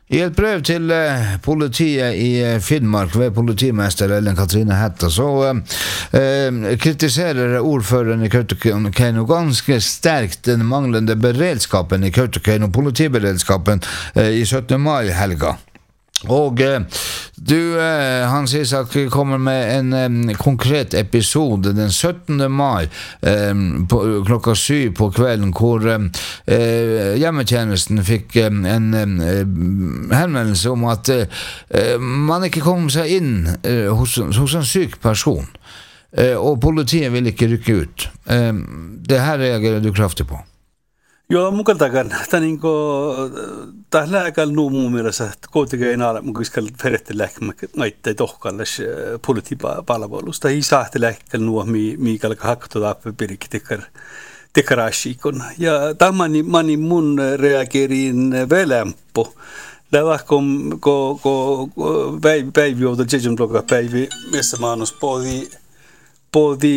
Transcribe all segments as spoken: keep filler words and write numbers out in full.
I et brev til eh, politiet i eh, Finnmark ved politimester Ellen Katrine Hetta så eh, kritiserer ordføreren i Kautokeino ganske sterkt den manglende beredskapen i Kautokeino, politiberedskapen eh, i syttende mai-helga. Og eh, du, eh, Hans Isak, kommer med en eh, konkret episode den syttende mai eh, på, klokka syv på kvelden, hvor eh, hjemmetjenesten fikk eh, en eh, henvendelse om at eh, man ikke kom seg inn eh, hos, hos en syk person, eh, og politiet vil ikke rykke ut. Eh, det her reagerer du kraftig på. Joo, mukaltakan. Taninko tahlääkal nuumu mielessä kuitenkin aina mukiskal perettelek ngaitte tohkalles politipalvelusta. Ei saahtelekkal nuo mi miikal hakto tappe pirikki tikkar tikkarashikon. Ja tamani mani mun reagerin velämppo. Läväkom ko ko päivi päivi olta jejun bloga päivi missä maanos podi podi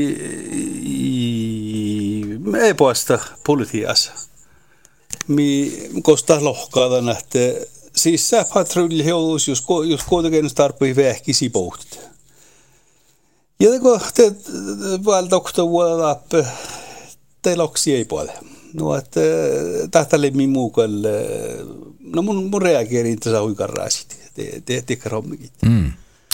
ei poista politiassa. Mi kostaa lohkaada nähte siis sä patrulliheus jos jos kuitenkin tarpei vähkisi pohti. Ja teko te val doktor vuoda te loksi ei puole. No että tahtalle mi muukal no mun mun reageerin tässä huikarraasit. Te te te krommikin. Mm.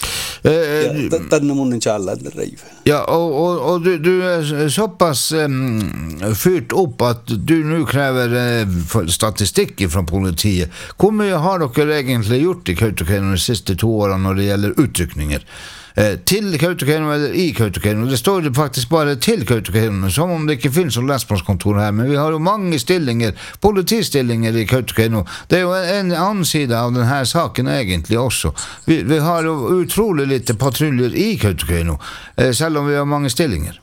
Ja tänne mun challa reiv. Ja, og, og, og du, du er såpass um, fyrt opp at du nu kräver uh, statistikk fra politiet. Hvor mye har dere egentlig gjort i Kautokeino de siste to årene når det gjelder utrykninger? Eh, til Kautokeino eller i Kautokeino. Det står det faktisk bare til Kautokeino, som om det ikke finnes noen lensmannskontor her, men vi har jo mange stillinger, politistillinger i Kautokeino. Det er jo en, en annen side av denne saken egentlig også. Vi, vi har jo utrolig lite patruljer i Kautokeino, eh, selv om vi har mange stillinger.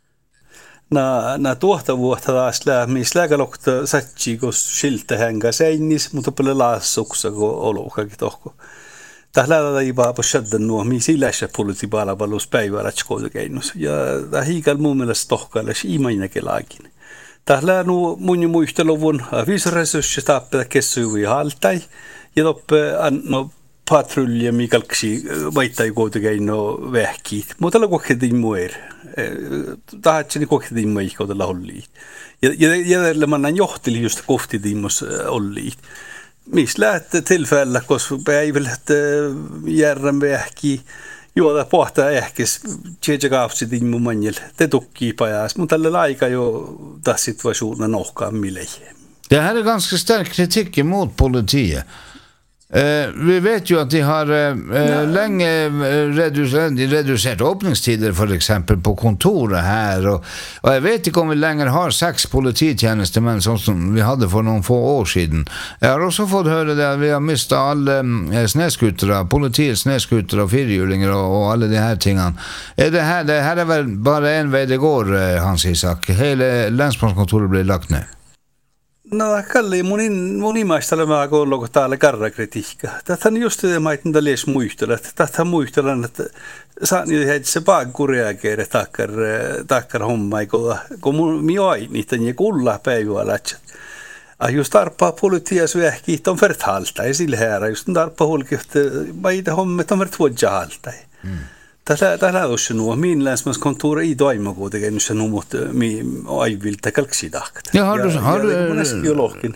Na na tuota vuotta taas lää mis lääkalokta satsi kos siltä hänga seinis mutta paljon laasuksa ko olokakin tohko. Tällä ei vaan poshadda nuo mi silässä politipalvelus päivällä Kautokeinossa ja ta hiikal mun mielestä tohkalle imainake laakin. Tällä nuo mun muisteluvun viisresurssi tappaa kessuvi haltai ja toppe no patrulja mikalksi vaittai Kautokeino vähkit. Mutta la kokhdin muer. Tahatsini kokhdin maikotella olli. Ja ja ja man johteli just kohtidimos olli. Mis lähte tillfälle koska päivälät järren vähki juoda pohtaa ehkes tjejakaavsi dimmu manjel te tukki pajas mutta tällä aika jo tässä situationen nohkaa millei. Det här är ganska stark kritik mot politiet. Eh, vi vet jo at de har eh, lenge redusert, redusert åpningstider for eksempel på kontoret her, og, og jeg vet ikke om vi lenger har seks polititjenestemenn sånn som vi hadde for noen få år siden. Jeg har også fått høre det at vi har mistet alle eh, sneskutere, politiets sneskutere og firehjulinger og, og alle de her tingene. Er det her, det her er vel bare en vei det går, eh, Hans Isak? Hele lensmannskontoret blir lagt ned. No kalli munin munimaistella mä kollogo täällä karrakritiikka. Tätä just det maiten där läs muistella. Tätä muistella että saa ni det se paakkureageere takkar takkar homma iko kun mi oi niitä ni kulla päivällä. Ah just tarpa politias vähki ton vertalta ei sillä här just tarpa holkeft maita homma ton vertvojalta. Tällä tällä on nuo min länsmänskontor i Daima kuitenkin nyt nu mot mi aivilta kalksidakt. Ja har du har du näskiolokin.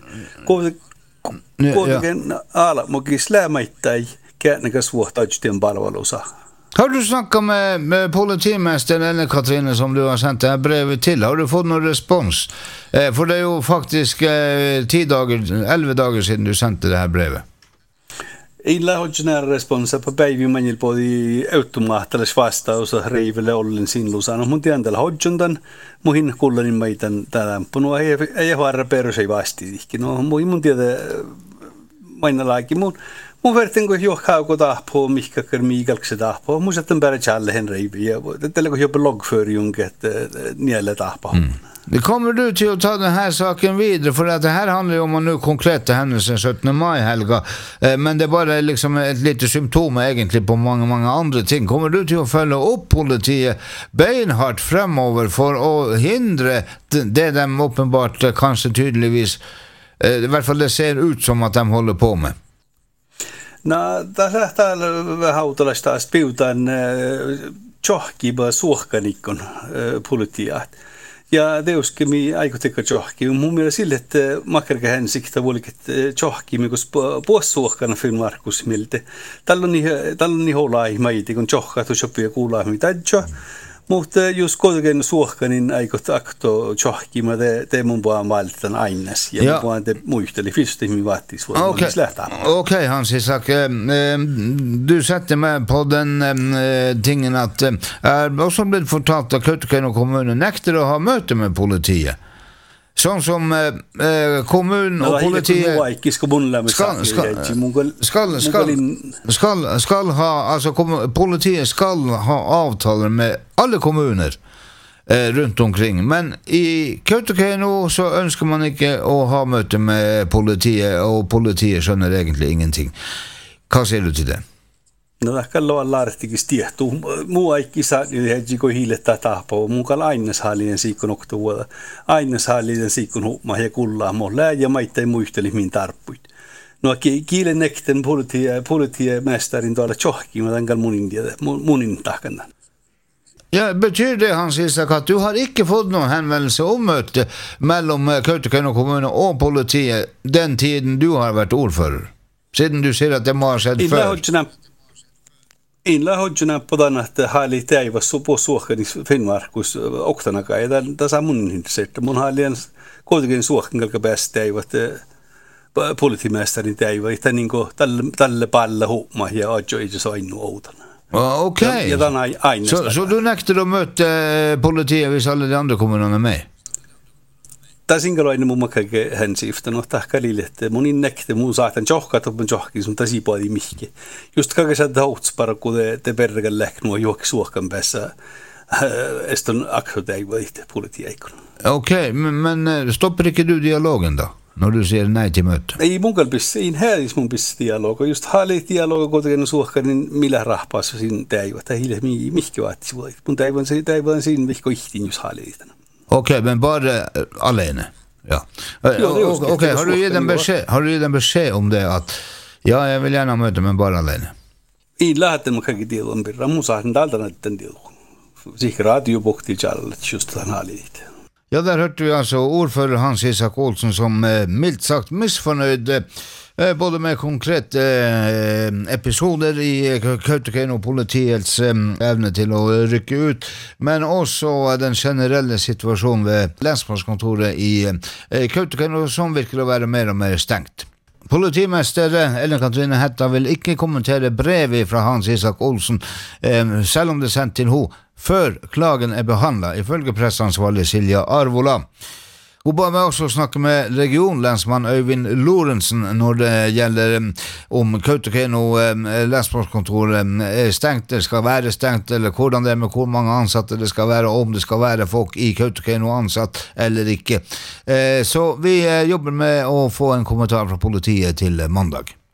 Kuitenkin ala mogis lämäittäi käännäkäs vuotautien palvelusa. Har du snakket med, med politimester Ellen Katrine som du har sendt det her brevet til? Har du fått noen respons? Eh, for det er jo faktisk eh, ti dager, elleve dager siden du sendte det her brevet. Illa hodgenär responsa på päivi manil podi automaatilla vastaus reivelle ollen sinlusana mun tiendellä hodgendan muhin kullanin maitan tämän puno ei ei harra perus ei vastitiki no mun mun tiedä mainalaaki mun mun verten kun jo hauko tahpo mihka kermiikalksi tahpo mun sitten bara challe hen reivi ja tällä kun jo bloggföring att nielle tahpo. Det kommer du till att ta den här saken vidare för att det här handlar ju om en nu konkreta händelsen syttende mai helga eh, men det är bara liksom ett litet symptom egentligen på många många andra ting. Kommer du till att följa upp politiet beinhardt fremover för att hindra det de uppenbart kanske tydligvis eh, i hvert fall det ser ut som att de håller på med? No, tässä täällä hautalaista spiutaan tjohkiba suohkanikon politiaa. Ja teuskin mi aikotekka tjohki. Mun mielestä sille, että makarka hän sikta vuoliket tjohki, mikus puossuohkana filmarkus miltä. Tällä on niin houlai maiti, kun tjohkatu sopii kuulaa mitä tjo. Mutta jos kuitenkin suohkanin aikot akto tjohki, mä te, te mun vaan valtan aines. Ja, ja. Mun vaan te muisteli fyrste mi vaattis vuonna. Okej, okay, Hans Isak. Eh, du sätter med på den eh, tingen att eh, är också blivit fortalt att Kautokeino kommunen nekter att ha möte med politiet. Sånn som eh, kommun og politiet skal, skal, skal, skal, skal, skal ha, altså politiet skal ha avtaler med alle kommuner eh, rundt omkring, men i Kautokeino så ønsker man ikke å ha møte med politiet, og politiet skjønner egentlig ingenting. Hva sier du til det? No tällä on laartikin tiehtuu. Mua ei kisa heti kun hiilettä tahpo. Mun aines hallien siikon oktovuoda. Aines hallien siikon huuma ja kullaa mo lää ja maittain muisteli min tarppuit. No kielen nekten politia politia mästarin tuolla tjohki mä tämän munin munin tahkana. Ja, betyr det, Hans Isak, at du har ikke fått noen henvendelse om møte mellom Kautokeino kommune og politiet den tiden du har vært ordfører? Siden du sier at det må ha skjedd før. Inla hodjuna podan että hali teivas supo suohkani Finnmarkus oktanakaan ja tässä mun hintasetta mun halien kuitenkin suohkan kalka päästä teivat politimästärin teiva että niinku tälle tälle palla huuma ja ajo ei se ainu outana. Okej. Ja dan aina. Så så du nekter å møte politiet hvis alle de andre kommunene er med? Täsinkaloinen mun makake hän siiftan ottaa kalille, että monin nekte mun saatan johkat on johki sun täsi paadi mihki. Just kaikessa tautspara kun te te pergan läknu juoksi suokan päässä eston aksotai vaihte politiikon. Okej, men, men stoppar ikke du dialogen då när du säger nej till möte? Ei mun kalpis in häis mun bis dialog. Just hali dialog kuitenkin suokan millä rahpas sin täivä. Tää hille mi mihki vaatti voi. Mun täivän se täivän sin vihko ihtin just haliitana. Okej, okay, men bara alene. Ja. Okej, okay, har du gett en besked, har du gett en besked om det att ja, jag vill gärna möta men bara alene. I lähten mä kaikki dialogin birra mun saahan dalta näitten dialog. Sich radio bokti jallet just den halit. Ja, där hörde vi alltså ordförande Hans Isak Olsson som eh, milt sagt missförnöjd eh, både med konkreta eh, episoder i Kautokeino politiets eh, evne til å rykke ut, men også den generelle situasjonen ved lensmannskontoret i eh, Kautokeino som virker å være mer og mer stengt. Politimester Ellen Katrine Hetta vil ikke kommentere brevet fra Hans Isak Olsen, eh, selv om det er sendt til henne, før klagen er behandlet, ifølge pressansvarlig Silja Arvola. Hun ba meg også snakke med regionlensmann Øyvind Lorentzen når det gjelder om Kautokeino lensmannskontor er stengt, det skal være stengt, eller hvordan det er med hvor mange ansatte det skal være, om det skal være folk i Kautokeino ansatt eller ikke. Så vi jobber med å få en kommentar fra politiet til mandag.